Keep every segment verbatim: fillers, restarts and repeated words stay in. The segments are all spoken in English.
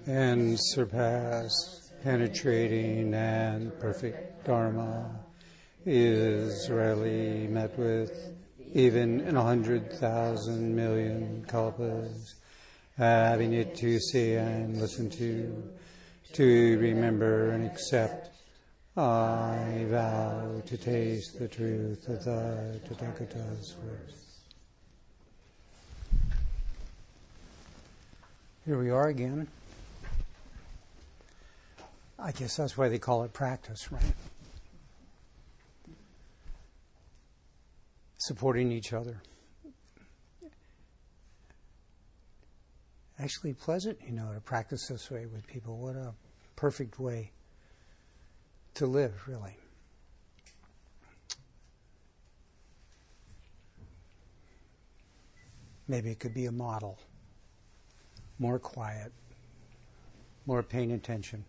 and surpass penetrating and perfect Dharma is rarely met with, even in a hundred thousand million kalpas, having it to see and listen to, to remember and accept. I vow to taste the truth of the Tathagata's words. Here we are again. I guess that's why they call it practice, right? Supporting each other. Actually pleasant, you know, to practice this way with people. What a perfect way to live, really. Maybe it could be a model. More quiet, more paying attention,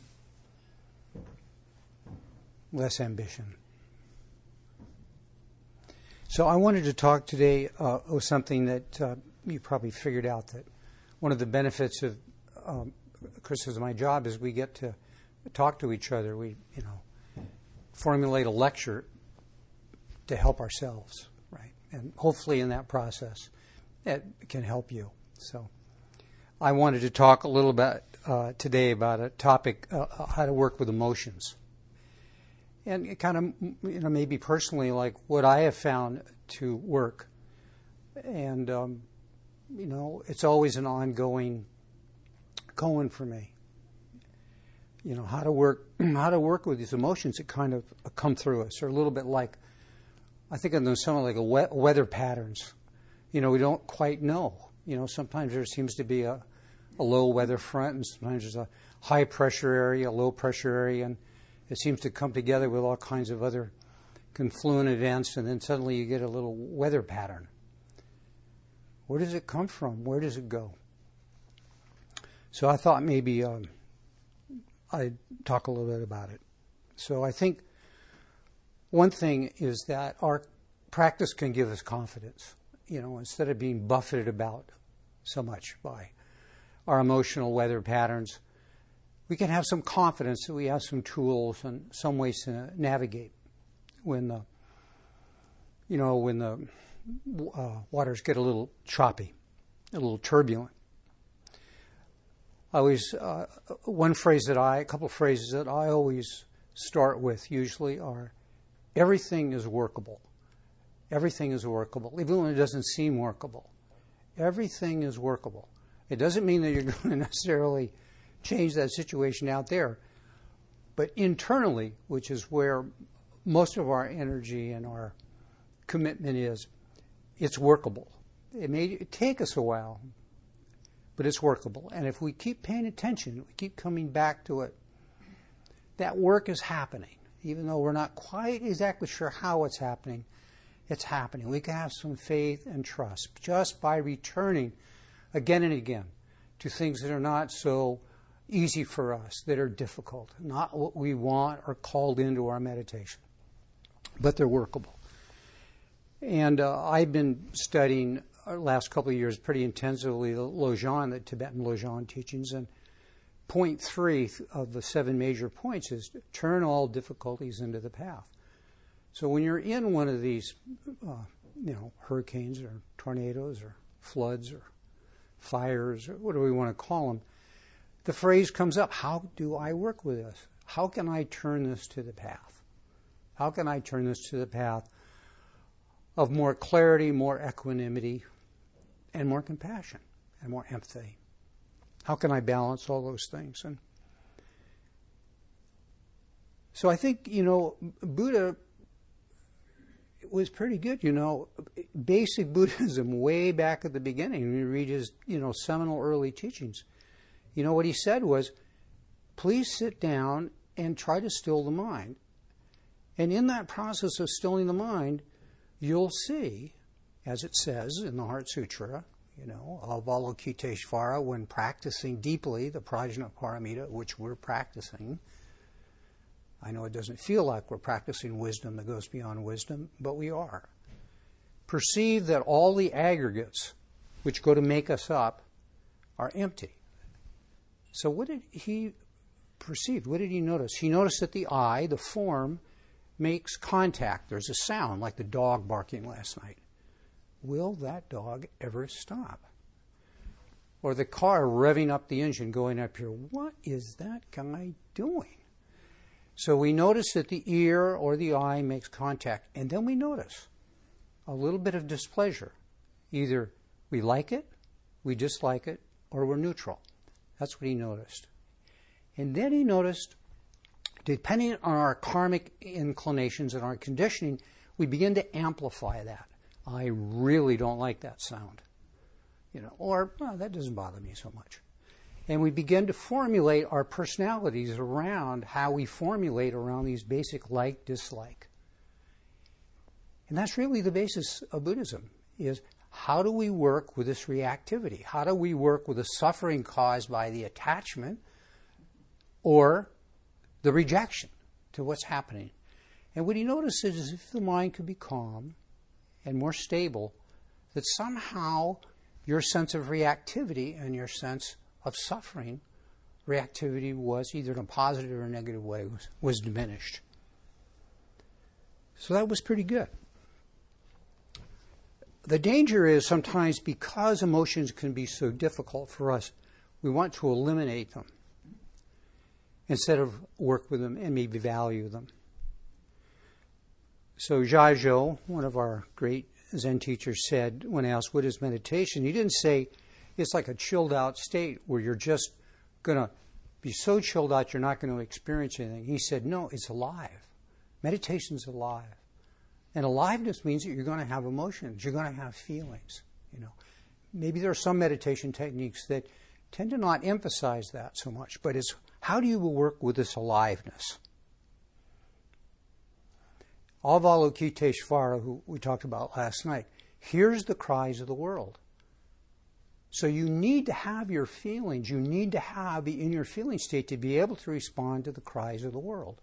less ambition. So I wanted to talk today uh, of something that uh, you probably figured out, that one of the benefits of, um, Chris, is my job is we get to talk to each other. We, you know, formulate a lecture to help ourselves, right? And hopefully in that process, it can help you. So I wanted to talk a little bit uh, today about a topic, uh, how to work with emotions. And it kind of, you know, maybe personally, like what I have found to work. And, um, you know, it's always an ongoing going for me. You know, how to work, how to work with these emotions that kind of come through us, or a little bit like, I think of them somewhat like a we- weather patterns. You know, we don't quite know. You know, sometimes there seems to be a, a low weather front, and sometimes there's a high pressure area, a low pressure area, and it seems to come together with all kinds of other confluent events, and then suddenly you get a little weather pattern. Where does it come from? Where does it go? So I thought maybe um, I'd talk a little bit about it. So I think one thing is that our practice can give us confidence. You know, instead of being buffeted about so much by our emotional weather patterns, we can have some confidence that we have some tools and some ways to navigate when the, you know, when the uh, waters get a little choppy, a little turbulent. I always, uh, one phrase that I, a couple of phrases that I always start with usually are, everything is workable. Everything is workable, even when it doesn't seem workable. Everything is workable. It doesn't mean that you're going to necessarily change that situation out there, but internally, which is where most of our energy and our commitment is, it's workable. It may take us a while, but it's workable. And if we keep paying attention, we keep coming back to it, that work is happening. Even though we're not quite exactly sure how it's happening, it's happening. We can have some faith and trust just by returning again and again to things that are not so easy for us, that are difficult, not what we want or called into our meditation, but they're workable. And uh, I've been studying the last couple of years pretty intensively the Lojong, the Tibetan Lojong teachings, and point three of the seven major points is turn all difficulties into the path. So when you're in one of these, uh, you know, hurricanes or tornadoes or floods or fires or whatever we want to call them, the phrase comes up, how do I work with this? How can I turn this to the path? How can I turn this to the path of more clarity, more equanimity, and more compassion and more empathy? How can I balance all those things? And so I think, you know, Buddha was pretty good, you know. Basic Buddhism way back at the beginning, when you read his, you know, seminal early teachings, you know, what he said was, please sit down and try to still the mind. And in that process of stilling the mind, you'll see, as it says in the Heart Sutra, you know, Avalokiteshvara, when practicing deeply the Prajnaparamita, which we're practicing. I know it doesn't feel like we're practicing wisdom that goes beyond wisdom, but we are. Perceive that all the aggregates which go to make us up are empty. So what did he perceive? What did he notice? He noticed that the eye, the form, makes contact. There's a sound, like the dog barking last night. Will that dog ever stop? Or the car revving up the engine going up here. What is that guy doing? So we notice that the ear or the eye makes contact. And then we notice a little bit of displeasure. Either we like it, we dislike it, or we're neutral. That's what he noticed. And then he noticed, depending on our karmic inclinations and our conditioning, we begin to amplify that. I really don't like that sound. You know, or, well, that doesn't bother me so much. And we begin to formulate our personalities around how we formulate around these basic like, dislike. And that's really the basis of Buddhism, is how do we work with this reactivity? How do we work with the suffering caused by the attachment or the rejection to what's happening? And what he notices is if the mind could be calm and more stable, that somehow your sense of reactivity and your sense of suffering, reactivity was either in a positive or negative way, was, was diminished. So that was pretty good. The danger is sometimes because emotions can be so difficult for us, we want to eliminate them instead of work with them and maybe value them. So Jia Zhou, one of our great Zen teachers, said when asked what is meditation, he didn't say it's like a chilled out state where you're just going to be so chilled out you're not going to experience anything. He said, no, it's alive. Meditation's alive. And aliveness means that you're going to have emotions. You're going to have feelings. You know, maybe there are some meditation techniques that tend to not emphasize that so much, but it's how do you work with this aliveness? Avalokiteshvara, who we talked about last night, hears the cries of the world. So you need to have your feelings. You need to have be in your feeling state to be able to respond to the cries of the world.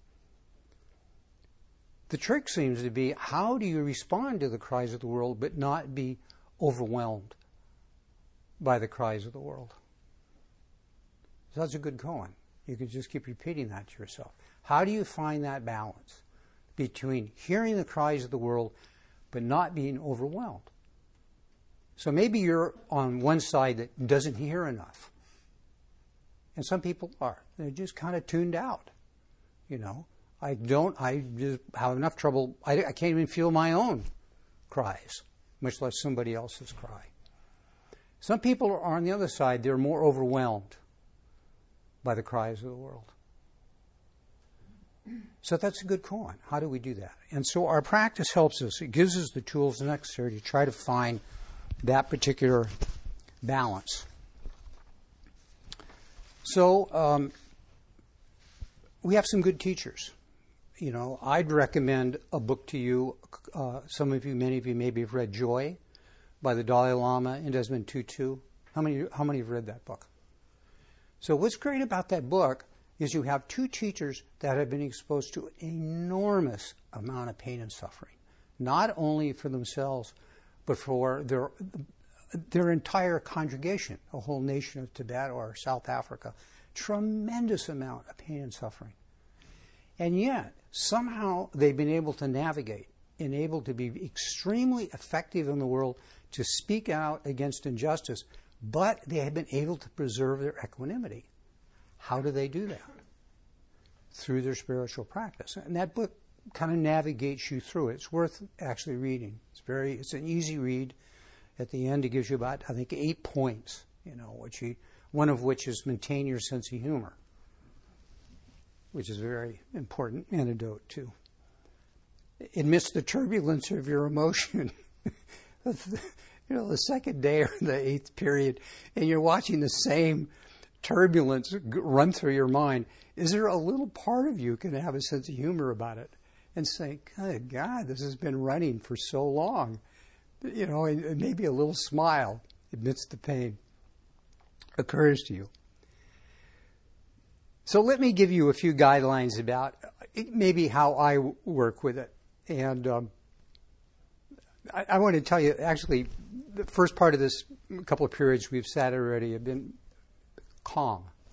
The trick seems to be, how do you respond to the cries of the world but not be overwhelmed by the cries of the world? So that's a good koan. You can just keep repeating that to yourself. How do you find that balance between hearing the cries of the world but not being overwhelmed? So maybe you're on one side that doesn't hear enough. And some people are. They're just kind of tuned out, you know. I don't, I just have enough trouble. I, I can't even feel my own cries, much less somebody else's cry. Some people are on the other side. They're more overwhelmed by the cries of the world. So that's a good koan. How do we do that? And so our practice helps us. It gives us the tools necessary to try to find that particular balance. So um, we have some good teachers. You know, I'd recommend a book to you. Uh, some of you, many of you maybe have read Joy by the Dalai Lama and Desmond Tutu. How many, how many have read that book? So what's great about that book is you have two teachers that have been exposed to an enormous amount of pain and suffering, not only for themselves, but for their their entire congregation, a whole nation of Tibet or South Africa. Tremendous amount of pain and suffering. And yet, somehow they've been able to navigate and able to be extremely effective in the world to speak out against injustice, but they have been able to preserve their equanimity. How do they do that? Through their spiritual practice. And that book kind of navigates you through it. It's worth actually reading. It's very, it's an easy read. At the end, it gives you about, I think, eight points, you know, which you, one of which is maintain your sense of humor, which is a very important antidote too. Amidst the turbulence of your emotion, you know, the second day or the eighth period, and you're watching the same turbulence run through your mind, is there a little part of you can have a sense of humor about it and say, good God, this has been running for so long, you know, and maybe a little smile amidst the pain occurs to you. So let me give you a few guidelines about maybe how I work with it. And um, I, I want to tell you, actually, the first part of this couple of periods we've sat already have been calm,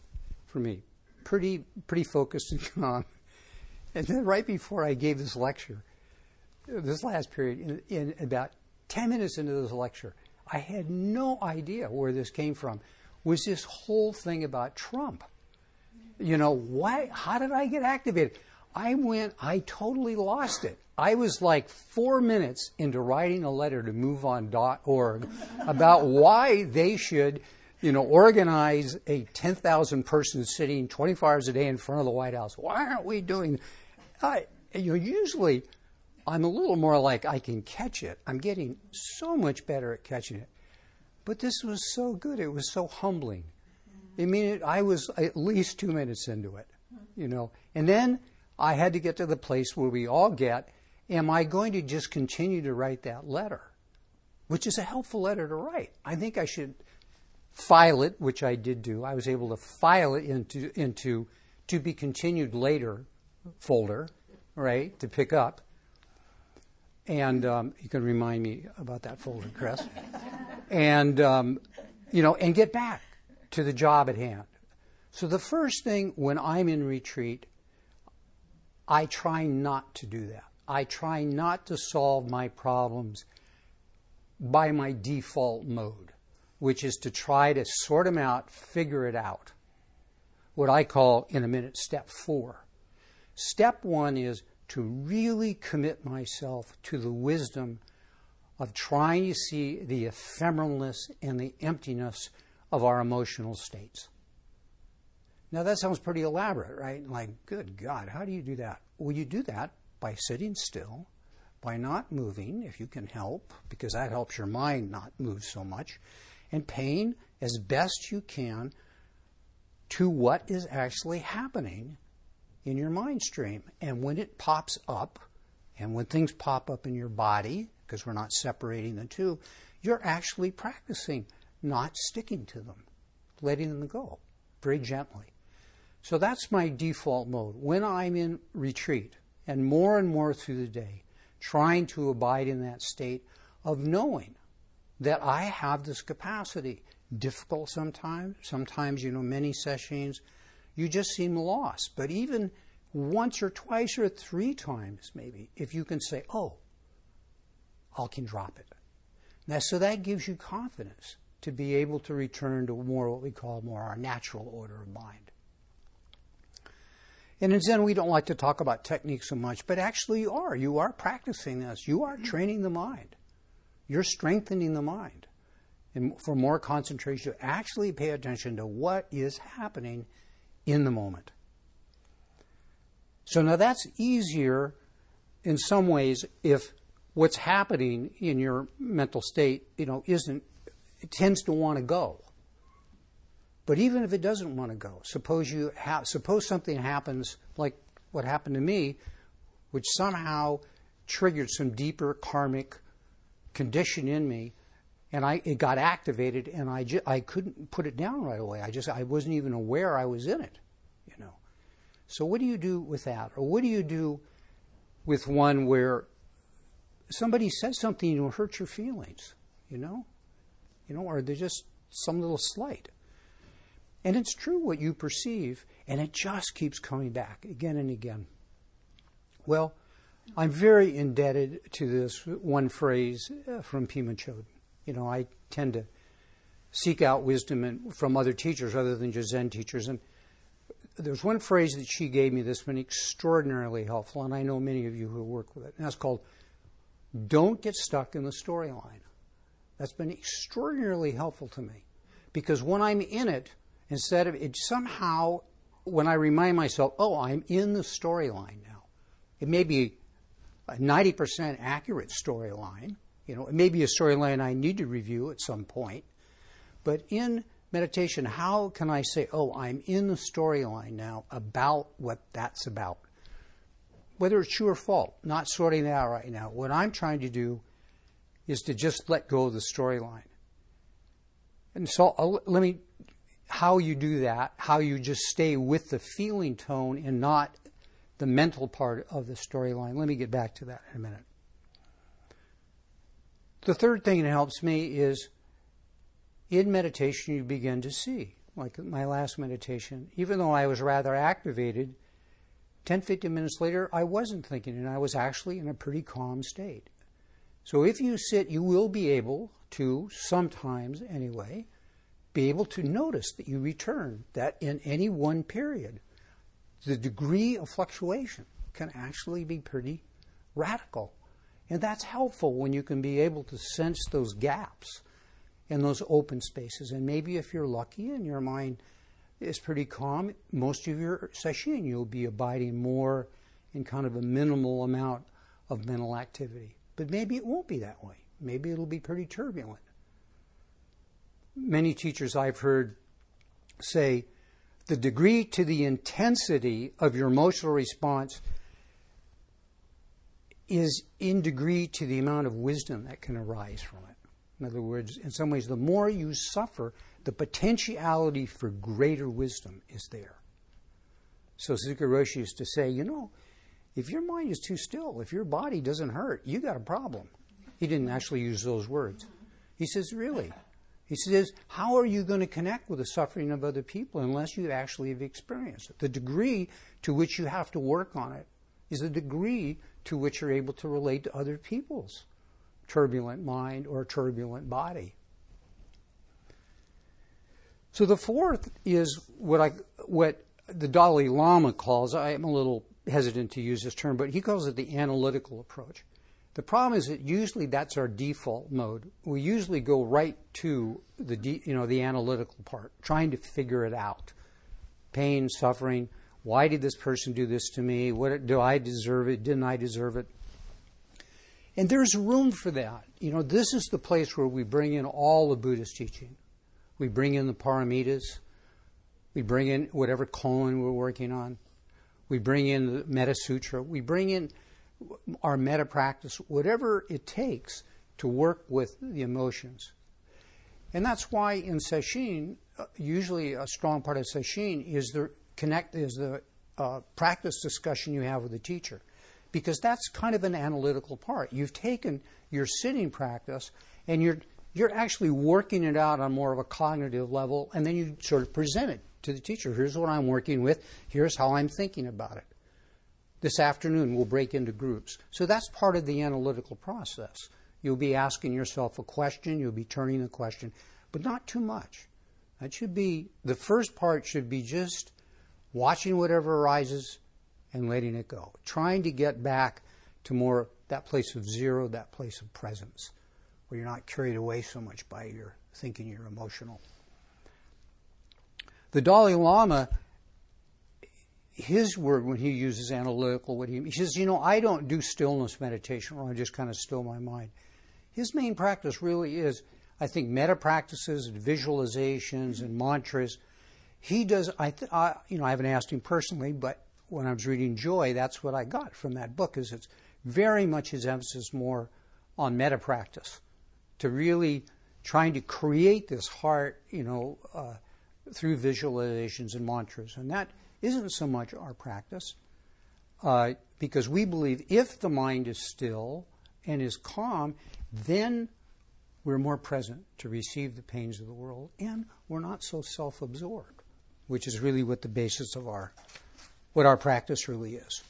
for me. Pretty, pretty focused and calm. And then right before I gave this lecture, this last period, in, in about ten minutes into this lecture, I had no idea where this came from. Was this whole thing about Trump? You know, why? How did I get activated? I went, I totally lost it. I was like four minutes into writing a letter to move on dot org about why they should, you know, organize a ten thousand person sitting twenty-four hours a day in front of the White House. Why aren't we doing I, you know, usually I'm a little more like I can catch it. I'm getting so much better at catching it. But this was so good. It was so humbling. I mean, it, I was at least two minutes into it, you know. And then I had to get to the place where we all get, am I going to just continue to write that letter? Which is a helpful letter to write. I think I should file it, which I did do. I was able to file it into, into to be continued later folder, right, to pick up. And um, you can remind me about that folder, Chris. And, um, you know, and get back to the job at hand. So the first thing when I'm in retreat, I try not to do that. I try not to solve my problems by my default mode, which is to try to sort them out, figure it out. What I call, in a minute, step four. Step one is to really commit myself to the wisdom of trying to see the ephemeralness and the emptiness of our emotional states. Now that sounds pretty elaborate, right? Like, good God, how do you do that? Well, you do that by sitting still, by not moving, if you can help, because that helps your mind not move so much, and paying as best you can to what is actually happening in your mind stream. And when it pops up, and when things pop up in your body, because we're not separating the two, you're actually practicing not sticking to them, letting them go very gently. So that's my default mode. When I'm in retreat, and more and more through the day, trying to abide in that state of knowing that I have this capacity. Difficult sometimes. Sometimes, you know, many sessions, you just seem lost. But even once or twice or three times, maybe, if you can say, oh, I can drop it. Now, so that gives you confidence to be able to return to more what we call more our natural order of mind. And in Zen, we don't like to talk about technique so much, but actually you are. You are practicing this. You are training the mind. You're strengthening the mind. And for more concentration, actually pay attention to what is happening in the moment. So now that's easier in some ways if what's happening in your mental state, you know, isn't, it tends to want to go. But even if it doesn't want to go, suppose you ha- suppose something happens like what happened to me, which somehow triggered some deeper karmic condition in me, and I it got activated, and I ju- I couldn't put it down right away. I just I wasn't even aware I was in it, you know. So what do you do with that, or what do you do with one where somebody says something to hurt your feelings, you know, you know, or they're just some little slight. And it's true what you perceive, and it just keeps coming back again and again. Well, I'm very indebted to this one phrase from Pema Chodron. You know, I tend to seek out wisdom in, from other teachers other than just Zen teachers. And there's one phrase that she gave me that's been extraordinarily helpful, and I know many of you who work with it. And that's called, don't get stuck in the storyline. That's been extraordinarily helpful to me. Because when I'm in it, instead of it somehow, when I remind myself, oh, I'm in the storyline now. It may be a ninety percent accurate storyline. You know, it may be a storyline I need to review at some point. But in meditation, how can I say, oh, I'm in the storyline now about what that's about? Whether it's true or false, not sorting that out right now. What I'm trying to do is to just let go of the storyline. And so I'll, let me... how you do that, how you just stay with the feeling tone and not the mental part of the storyline. Let me get back to that in a minute. The third thing that helps me is in meditation you begin to see. like my last meditation, even though I was rather activated, ten, fifteen minutes later, I wasn't thinking, and I was actually in a pretty calm state. So if you sit, you will be able to, sometimes anyway, be able to notice that you return, that in any one period, the degree of fluctuation can actually be pretty radical. And that's helpful when you can be able to sense those gaps and those open spaces. And maybe if you're lucky and your mind is pretty calm, most of your sesshin you'll be abiding more in kind of a minimal amount of mental activity. But maybe it won't be that way. Maybe it'll be pretty turbulent. Many teachers I've heard say the degree to the intensity of your emotional response is in degree to the amount of wisdom that can arise from it. In other words, in some ways, the more you suffer, the potentiality for greater wisdom is there. So Suzuki Roshi used to say, you know, if your mind is too still, if your body doesn't hurt, you got a problem. He didn't actually use those words. He says, really? He says, how are you going to connect with the suffering of other people unless you actually have experienced it? The degree to which you have to work on it is the degree to which you're able to relate to other people's turbulent mind or turbulent body. So the fourth is what I what the Dalai Lama calls, I am a little hesitant to use this term, but he calls it the analytical approach. The problem is that usually that's our default mode. We usually go right to the de, you know the analytical part, trying to figure it out. Pain, suffering, why did this person do this to me? What do I deserve it? Didn't I deserve it? And there's room for that. You know, this is the place where we bring in all the Buddhist teaching. We bring in the Paramitas. We bring in whatever koan we're working on. We bring in the Metta Sutra. We bring in our metta practice, whatever it takes to work with the emotions. And that's why in sesshin, uh, usually a strong part of sesshin is the connect is the uh, practice discussion you have with the teacher, because that's kind of an analytical part. You've taken your sitting practice and you're you're actually working it out on more of a cognitive level, and then you sort of present it to the teacher. Here's what I'm working with. Here's how I'm thinking about it. This afternoon we'll break into groups. So that's part of the analytical process. You'll be asking yourself a question, you'll be turning the question, but not too much. That should be, the first part should be just watching whatever arises and letting it go. Trying to get back to more that place of zero, that place of presence, where you're not carried away so much by your thinking, you're emotional. The Dalai Lama, his word when he uses analytical, what he, he says, you know, I don't do stillness meditation where I just kind of still my mind. His main practice really is, I think, metta practices, and visualizations, and mantras. He does, I, th- I, you know, I haven't asked him personally, but when I was reading Joy, that's what I got from that book, is it's very much his emphasis more on metta practice, to really trying to create this heart, you know, uh, through visualizations and mantras. And that isn't so much our practice, uh, because we believe if the mind is still and is calm, then we're more present to receive the pains of the world, and we're not so self-absorbed, which is really what the basis of our, what our practice really is.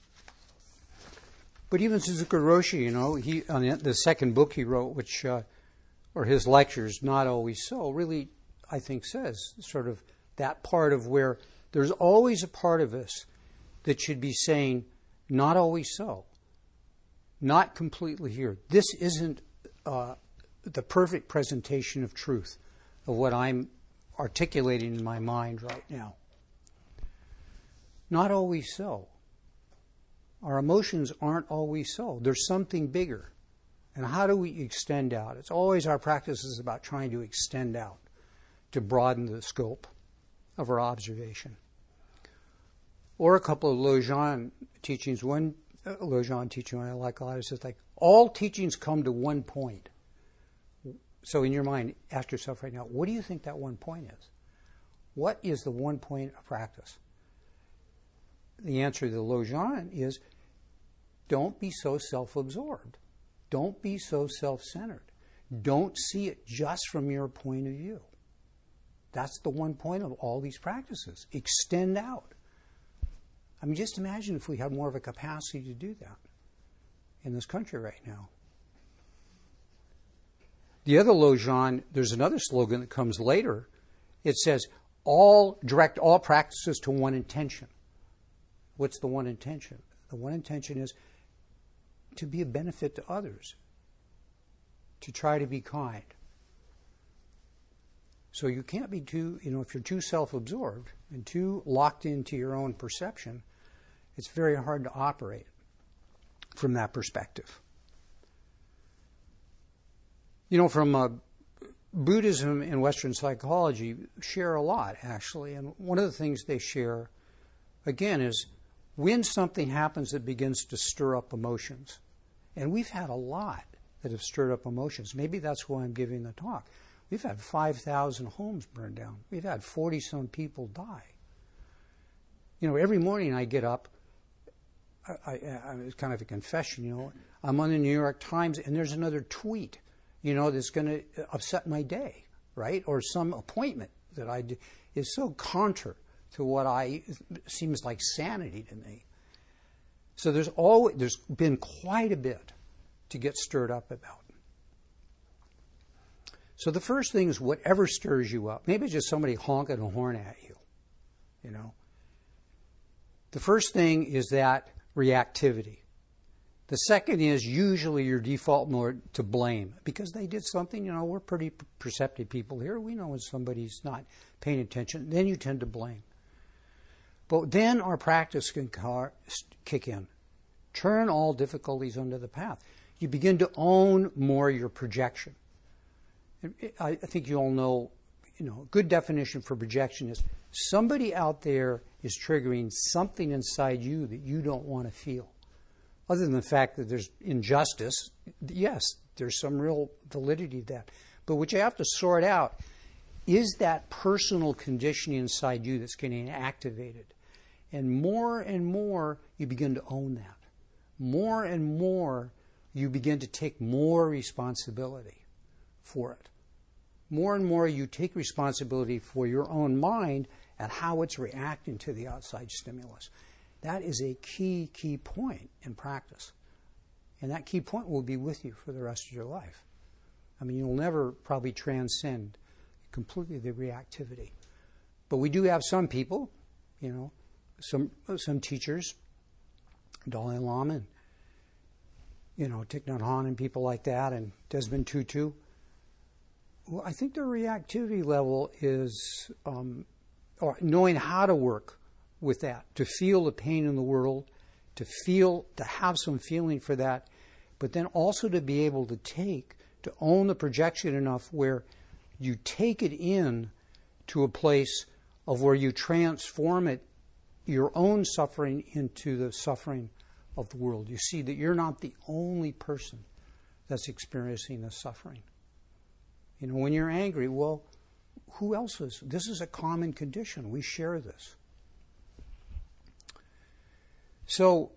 But even Suzuki Roshi, you know, he on the second book he wrote, which, uh, or his lectures, Not Always So, really, I think, says sort of that part of where there's always a part of us that should be saying, not always so, not completely here. This isn't uh, the perfect presentation of truth, of what I'm articulating in my mind right now. Not always so. Our emotions aren't always so. There's something bigger. And how do we extend out? It's always our practice is about trying to extend out, to broaden the scope of our observation. Or a couple of Lojong teachings. One uh, Lojong teaching I like a lot is like, all teachings come to one point. So in your mind, ask yourself right now, what do you think that one point is? What is the one point of practice? The answer to the Lojong is, don't be so self-absorbed. Don't be so self-centered. Don't see it just from your point of view. That's the one point of all these practices. Extend out. I mean, just imagine if we had more of a capacity to do that in this country right now. The other Lojong, there's another slogan that comes later. It says, all direct all practices to one intention. What's the one intention? The one intention is to be a benefit to others, to try to be kind. So you can't be too, you know, if you're too self-absorbed and too locked into your own perception, it's very hard to operate from that perspective. You know, from uh, Buddhism and Western psychology share a lot, actually. And one of the things they share, again, is when something happens that begins to stir up emotions. And we've had a lot that have stirred up emotions. Maybe that's why I'm giving the talk. We've had five thousand homes burned down. We've had forty-some people die. You know, every morning I get up, I, I, I, it's kind of a confession, you know, I'm on the New York Times and there's another tweet, you know, that's going to upset my day, right? Or some appointment that I do is so contra to what I, seems like sanity to me. So there's always, there's been quite a bit to get stirred up about. So the first thing is whatever stirs you up. Maybe it's just somebody honking a horn at you, you know. The first thing is that reactivity. The second is usually your default mode to blame because they did something. You know, we're pretty perceptive people here. We know when somebody's not paying attention. Then you tend to blame. But then our practice can car- kick in. Turn all difficulties under the path. You begin to own more your projection. I think you all know, you know, a good definition for projection is somebody out there is triggering something inside you that you don't want to feel. Other than the fact that there's injustice, yes, there's some real validity to that. But what you have to sort out is that personal conditioning inside you that's getting activated. And more and more, you begin to own that. More and more, you begin to take more responsibility for it. More and more, you take responsibility for your own mind and how it's reacting to the outside stimulus. That is a key, key point in practice. And that key point will be with you for the rest of your life. I mean, you'll never probably transcend completely the reactivity. But we do have some people, you know, some some teachers, Dalai Lama, and, you know, Thich Nhat Hanh and people like that, and Desmond Tutu. Well, I think their reactivity level is um, or knowing how to work with that, to feel the pain in the world, to feel, to have some feeling for that, but then also to be able to take, to own the projection enough where you take it in to a place of where you transform it, your own suffering into the suffering of the world. You see that you're not the only person that's experiencing this suffering. You know, when you're angry, well, who else is? This is a common condition. We share this. So,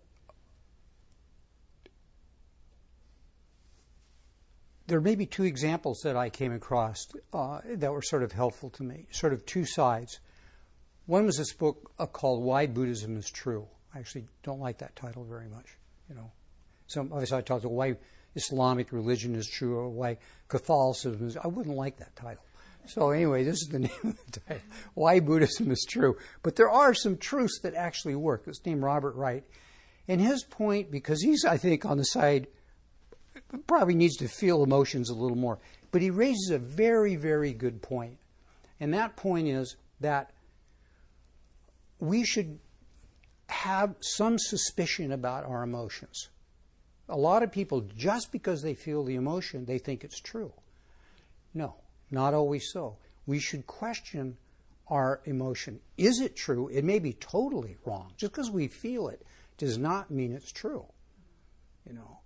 there may be two examples that I came across uh, that were sort of helpful to me, sort of two sides. One was this book uh, called Why Buddhism is True. I actually don't like that title very much. You know, some obviously I talked about why Islamic religion is true or why Catholicism is. I wouldn't like that title. So anyway, this is the name of the title, Why Buddhism is True. But there are some truths that actually work. This named Robert Wright. And his point, because he's, I think, on the side, probably needs to feel emotions a little more. But he raises a very, very good point. And that point is that we should have some suspicion about our emotions. A lot of people, just because they feel the emotion, they think it's true. No, not always so. We should question our emotion. Is it true? It may be totally wrong. Just because we feel it does not mean it's true. You know.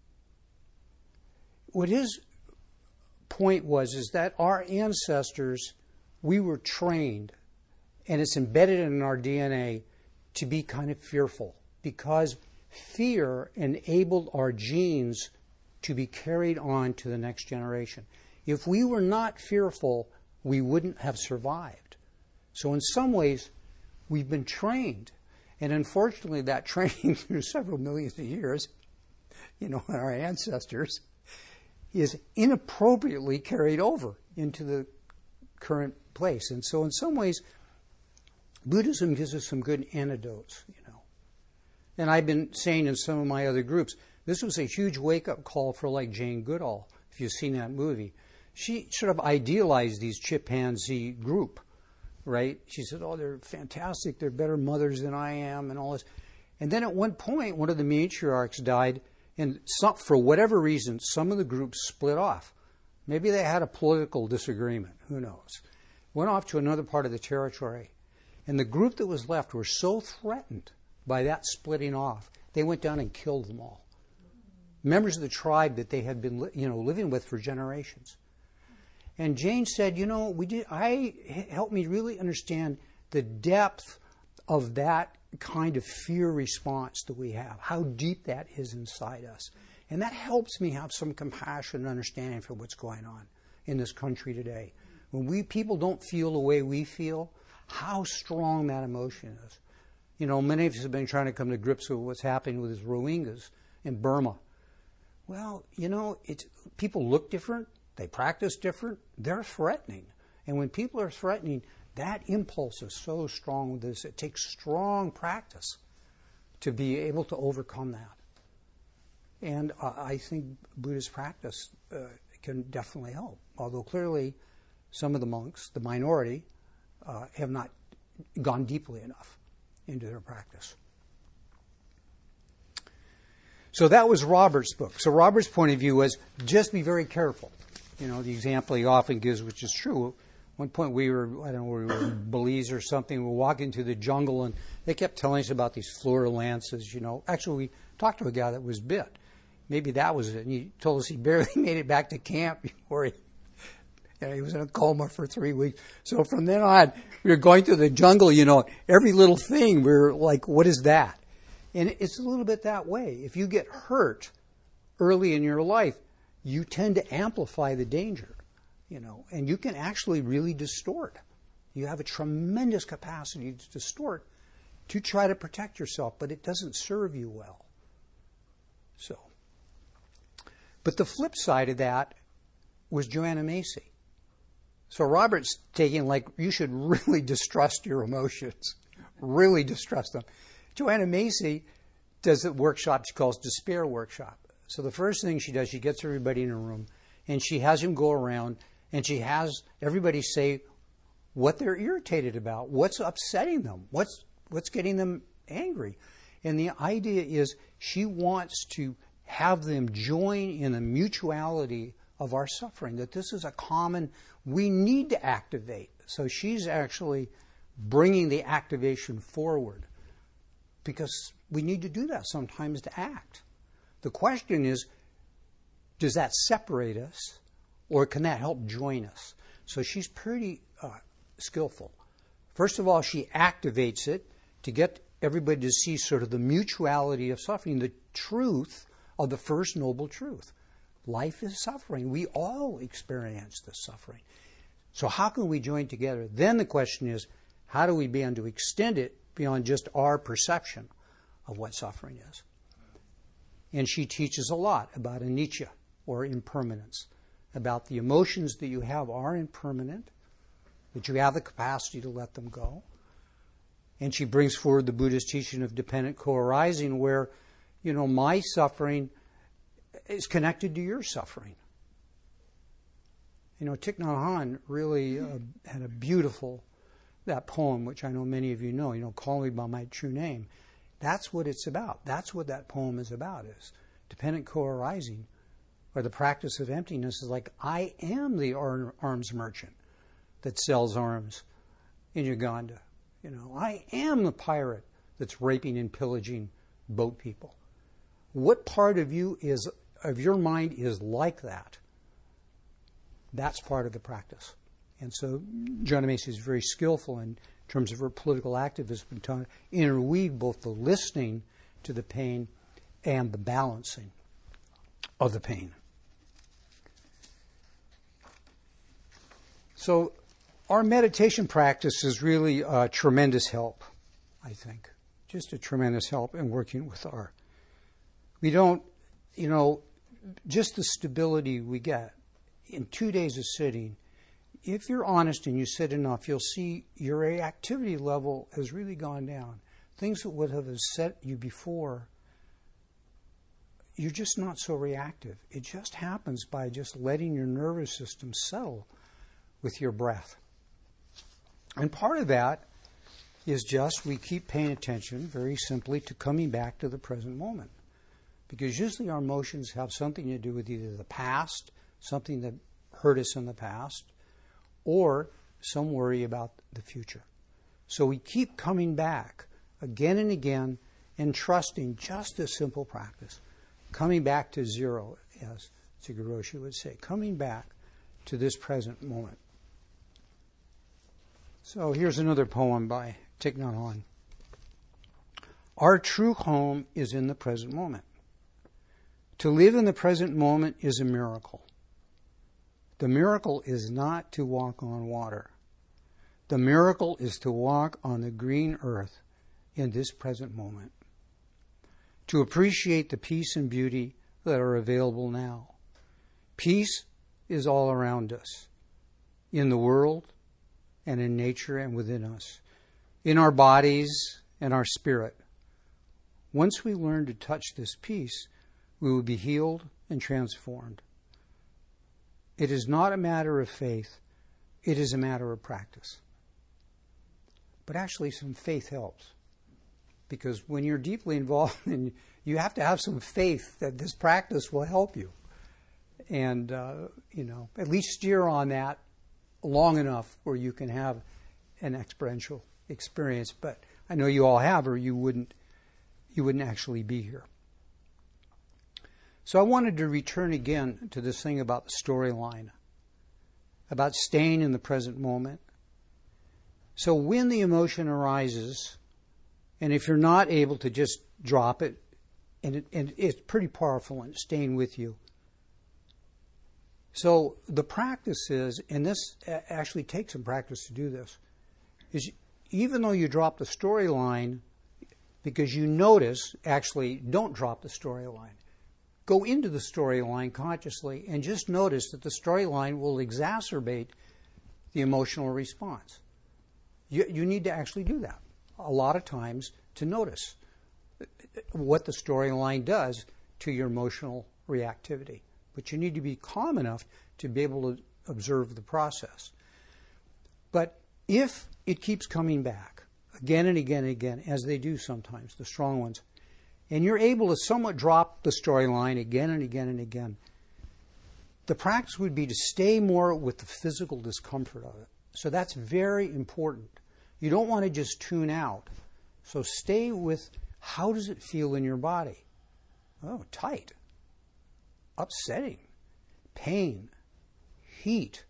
What his point was is that our ancestors, we were trained, and it's embedded in our D N A, to be kind of fearful because fear enabled our genes to be carried on to the next generation. If we were not fearful, we wouldn't have survived. So in some ways, we've been trained. And unfortunately, that training through several millions of years, you know, our ancestors, is inappropriately carried over into the current place. And so in some ways, Buddhism gives us some good antidotes, you know. And I've been saying in some of my other groups, this was a huge wake-up call for like Jane Goodall, if you've seen that movie. She sort of idealized these chimpanzee group, right? She said, oh, they're fantastic, they're better mothers than I am, and all this. And then at one point, one of the matriarchs died, and some, for whatever reason, some of the groups split off. Maybe they had a political disagreement, who knows. Went off to another part of the territory. And the group that was left were so threatened by that splitting off, they went down and killed them all. Members of the tribe that they had been, you know, living with for generations. And Jane said, you know, we did. I helped me really understand the depth of that kind of fear response that we have, how deep that is inside us. And that helps me have some compassion and understanding for what's going on in this country today. When we people don't feel the way we feel, how strong that emotion is. You know, many of us have been trying to come to grips with what's happening with the Rohingyas in Burma. Well, you know, it's, people look different, they practice different, they're threatening. And when people are threatening, that impulse is so strong with this. It takes strong practice to be able to overcome that. And uh, I think Buddhist practice uh, can definitely help. Although clearly some of the monks, the minority, uh, have not gone deeply enough into their practice. So that was Robert's book. So Robert's point of view was just be very careful. You know, the example he often gives, which is true. At one point we were, I don't know, we were in Belize or something. We were walking through the jungle, and they kept telling us about these Fleur lances, you know. Actually, we talked to a guy that was bit. Maybe that was it. And he told us he barely made it back to camp before he, you know, he was in a coma for three weeks. So from then on, we were going through the jungle, you know, every little thing, we were like, what is that? And it's a little bit that way. If you get hurt early in your life, you tend to amplify the danger, you know, and you can actually really distort. You have a tremendous capacity to distort to try to protect yourself, but it doesn't serve you well. So, but the flip side of that was Joanna Macy. So Robert's taking like, you should really distrust your emotions, really distrust them. Joanna Macy does a workshop she calls Despair Workshop. So the first thing she does, she gets everybody in a room, and she has them go around, and she has everybody say what they're irritated about, what's upsetting them, what's what's getting them angry. And the idea is she wants to have them join in a mutuality of our suffering, that this is a common, we need to activate. So she's actually bringing the activation forward because we need to do that sometimes to act. The question is, does that separate us or can that help join us? So she's pretty uh, skillful. First of all, she activates it to get everybody to see sort of the mutuality of suffering, the truth of the first noble truth. Life is suffering. We all experience this suffering. So how can we join together? Then the question is, how do we begin to extend it beyond just our perception of what suffering is? And she teaches a lot about anicca, or impermanence, about the emotions that you have are impermanent, that you have the capacity to let them go. And she brings forward the Buddhist teaching of dependent co-arising, where, you know, my suffering is connected to your suffering. You know, Thich Nhat Hanh really uh, had a beautiful, that poem, which I know many of you know, you know, Call Me By My True Name. That's what it's about. That's what that poem is about, is dependent co-arising, or the practice of emptiness is like, I am the ar- arms merchant that sells arms in Uganda. You know, I am the pirate that's raping and pillaging boat people. What part of you is, of your mind is like that? That's part of the practice. And so Joanna Macy is very skillful in terms of her political activism to interweave both the listening to the pain and the balancing of the pain. So our meditation practice is really a tremendous help, I think. Just a tremendous help in working with our... We don't, you know, just the stability we get in two days of sitting. If you're honest and you sit enough, you'll see your reactivity level has really gone down. Things that would have upset you before, you're just not so reactive. It just happens by just letting your nervous system settle with your breath. And part of that is just we keep paying attention, very simply, to coming back to the present moment. Because usually our emotions have something to do with either the past, something that hurt us in the past, or some worry about the future. So we keep coming back again and again and trusting just this simple practice. Coming back to zero, as Tsugu Roshi would say. Coming back to this present moment. So here's another poem by Thich Nhat Hanh. Our true home is in the present moment. To live in the present moment is a miracle. The miracle is not to walk on water. The miracle is to walk on the green earth in this present moment. To appreciate the peace and beauty that are available now. Peace is all around us, in the world and in nature and within us, in our bodies and our spirit. Once we learn to touch this peace, we will be healed and transformed. It is not a matter of faith, it is a matter of practice. But actually some faith helps. Because when you're deeply involved, and you have to have some faith that this practice will help you. And, uh, you know, at least steer on that long enough where you can have an experiential experience. But I know you all have, or you wouldn't, you wouldn't actually be here. So I wanted to return again to this thing about the storyline, about staying in the present moment. So when the emotion arises, and if you're not able to just drop it, and, it, and it's pretty powerful in staying with you. So the practice is, and this actually takes some practice to do this, is even though you drop the storyline, because you notice, actually don't drop the storyline. Go into the storyline consciously and just notice that the storyline will exacerbate the emotional response. You, you need to actually do that a lot of times to notice what the storyline does to your emotional reactivity. But you need to be calm enough to be able to observe the process. But if it keeps coming back again and again and again, as they do sometimes, the strong ones, and you're able to somewhat drop the storyline again and again and again, the practice would be to stay more with the physical discomfort of it. So that's very important. You don't want to just tune out. So stay with, how does it feel in your body? Oh, tight, upsetting, pain, heat.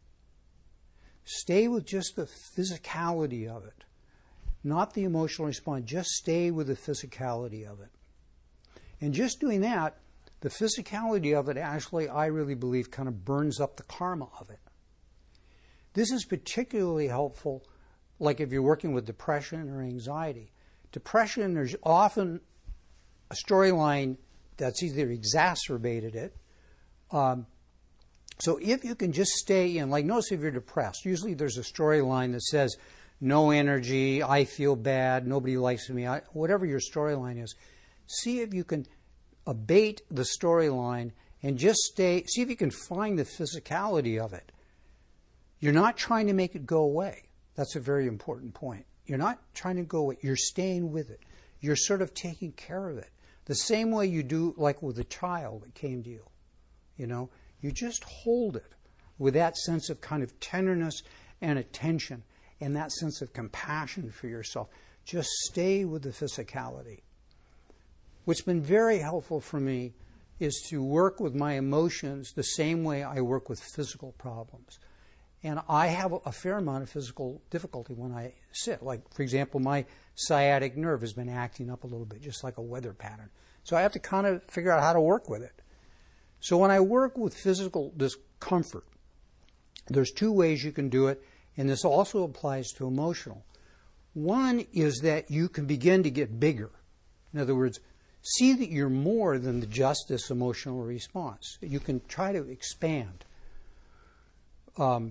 Stay with just the physicality of it, not the emotional response. Just stay with the physicality of it. And just doing that, the physicality of it actually, I really believe, kind of burns up the karma of it. This is particularly helpful, like if you're working with depression or anxiety. Depression, there's often a storyline that's either exacerbated it. Um, so if you can just stay in, like notice if you're depressed, usually there's a storyline that says, no energy, I feel bad, nobody likes me, I, whatever your storyline is. See if you can abate the storyline and just stay, see if you can find the physicality of it. You're not trying to make it go away. That's a very important point. You're not trying to go away. You're staying with it. You're sort of taking care of it. The same way you do like with a child that came to you. You know, you just hold it with that sense of kind of tenderness and attention and that sense of compassion for yourself. Just stay with the physicality. What's been very helpful for me is to work with my emotions the same way I work with physical problems. And I have a fair amount of physical difficulty when I sit. Like, for example, my sciatic nerve has been acting up a little bit, just like a weather pattern. So I have to kind of figure out how to work with it. So when I work with physical discomfort, there's two ways you can do it. And this also applies to emotional. One is that you can begin to get bigger. In other words, see that you're more than the just this emotional response. You can try to expand. Um,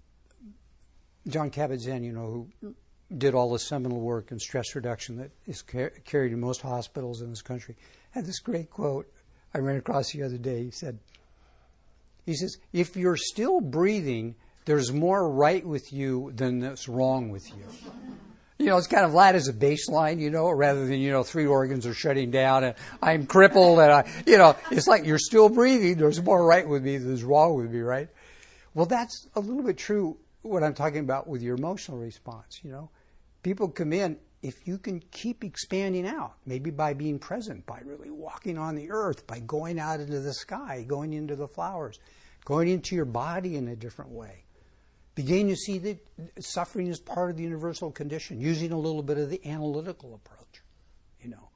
John Kabat-Zinn, you know, who did all the seminal work in stress reduction that is car- carried in most hospitals in this country, had this great quote I ran across the other day. He said, he says, if you're still breathing, there's more right with you than that's wrong with you. You know, it's kind of that as a baseline, you know, rather than, you know, three organs are shutting down and I'm crippled and I, you know, it's like you're still breathing. There's more right with me than is wrong with me, right? Well, that's a little bit true what I'm talking about with your emotional response, you know. People come in, if you can keep expanding out, maybe by being present, by really walking on the earth, by going out into the sky, going into the flowers, going into your body in a different way. Begin to see that suffering is part of the universal condition, using a little bit of the analytical approach, you know.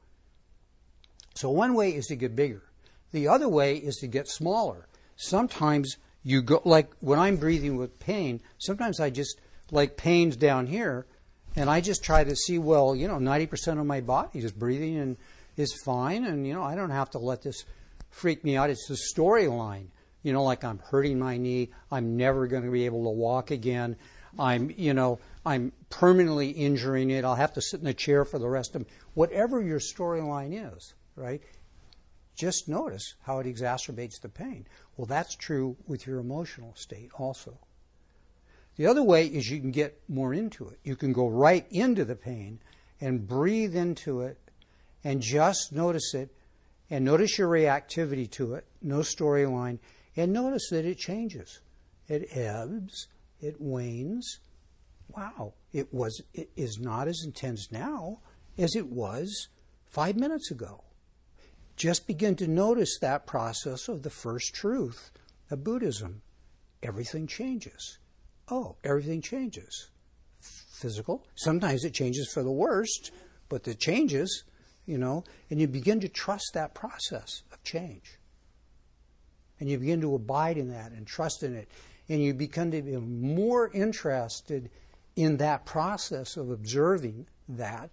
So one way is to get bigger. The other way is to get smaller. Sometimes you go, like when I'm breathing with pain, sometimes I just, like pains down here, and I just try to see, well, you know, ninety percent of my body is breathing and is fine, and, you know, I don't have to let this freak me out. It's the storyline. You know, like I'm hurting my knee, I'm never going to be able to walk again, I'm, you know, I'm permanently injuring it, I'll have to sit in a chair for the rest of, whatever your storyline is, right? Just notice how it exacerbates the pain. Well, that's true with your emotional state also. The other way is you can get more into it. You can go right into the pain and breathe into it and just notice it and notice your reactivity to it, no storyline. And notice that it changes. It ebbs. It wanes. Wow. It was. It is not as intense now as it was five minutes ago. Just begin to notice that process of the first truth of Buddhism. Everything changes. Oh, everything changes. Physical. Sometimes it changes for the worst, but it changes, you know, and you begin to trust that process of change. And you begin to abide in that and trust in it. And you become to be more interested in that process of observing that,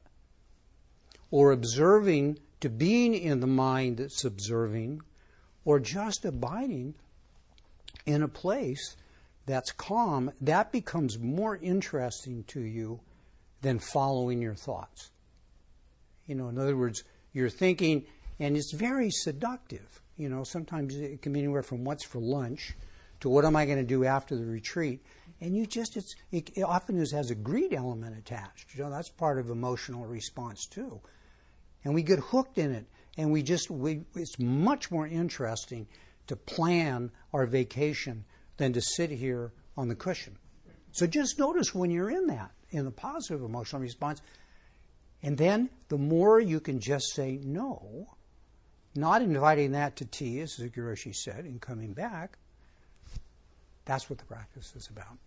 or observing to being in the mind that's observing, or just abiding in a place that's calm. That becomes more interesting to you than following your thoughts. You know, in other words, you're thinking, and it's very seductive. You know, sometimes it can be anywhere from what's for lunch to what am I going to do after the retreat. And you just, it's, it, it often is, has a greed element attached. You know, that's part of emotional response too. And we get hooked in it. And we just, we, it's much more interesting to plan our vacation than to sit here on the cushion. So just notice when you're in that, in the positive emotional response. And then the more you can just say no, not inviting that to tea, as Zukyi Roshi said, and coming back, that's what the practice is about.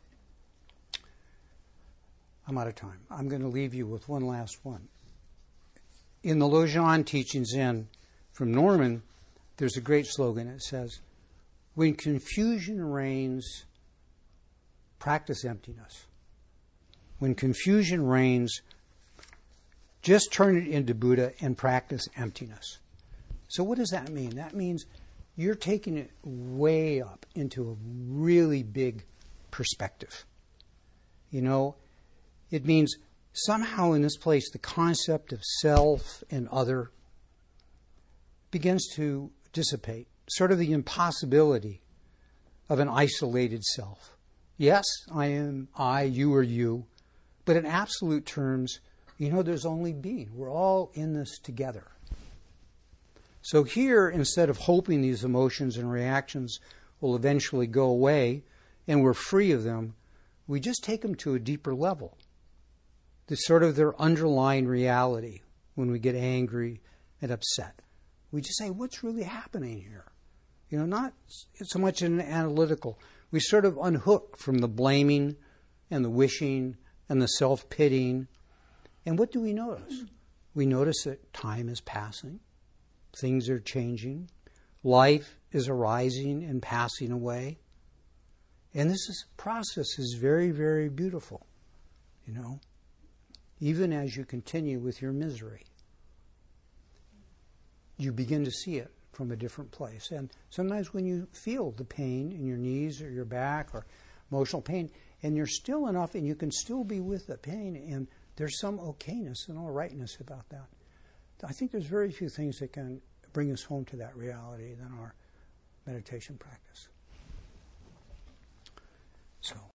I'm out of time. I'm going to leave you with one last one. In the Lojong Teaching Zen from Norman, there's a great slogan. It says, when confusion reigns, practice emptiness. When confusion reigns, just turn it into Buddha and practice emptiness. So what does that mean? That means you're taking it way up into a really big perspective. You know, it means somehow in this place the concept of self and other begins to dissipate. Sort of the impossibility of an isolated self. Yes, I am I, you or you, but in absolute terms, you know, there's only being. We're all in this together. So here, instead of hoping these emotions and reactions will eventually go away and we're free of them, we just take them to a deeper level. It's sort of their underlying reality when we get angry and upset. We just say, what's really happening here? You know, not so much in an analytical. We sort of unhook from the blaming and the wishing and the self-pitying. And what do we notice? We notice that time is passing. Things are changing. Life is arising and passing away. And this is, process is very, very beautiful, you know, even as you continue with your misery. You begin to see it from a different place. And sometimes when you feel the pain in your knees or your back or emotional pain, and you're still enough and you can still be with the pain, and there's some okayness and all rightness about that. I think there's very few things that can bring us home to that reality than our meditation practice. So